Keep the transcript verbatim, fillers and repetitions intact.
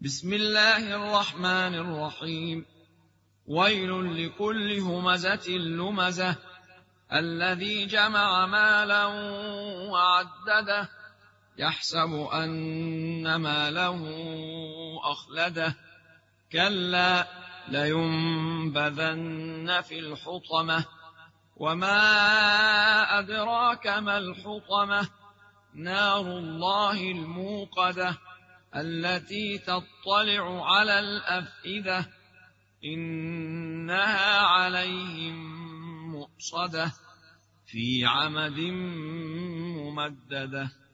بسم الله الرحمن الرحيم. ويل لكل همزة لمزة الذي جمع مالا وعدده يحسب أن ماله أخلده كلا لينبذن في الحطمة وما أدراك ما الحطمة نار الله الموقدة التي تطلع على الأفئدة إنها عليهم مؤصدة في عمد ممددة.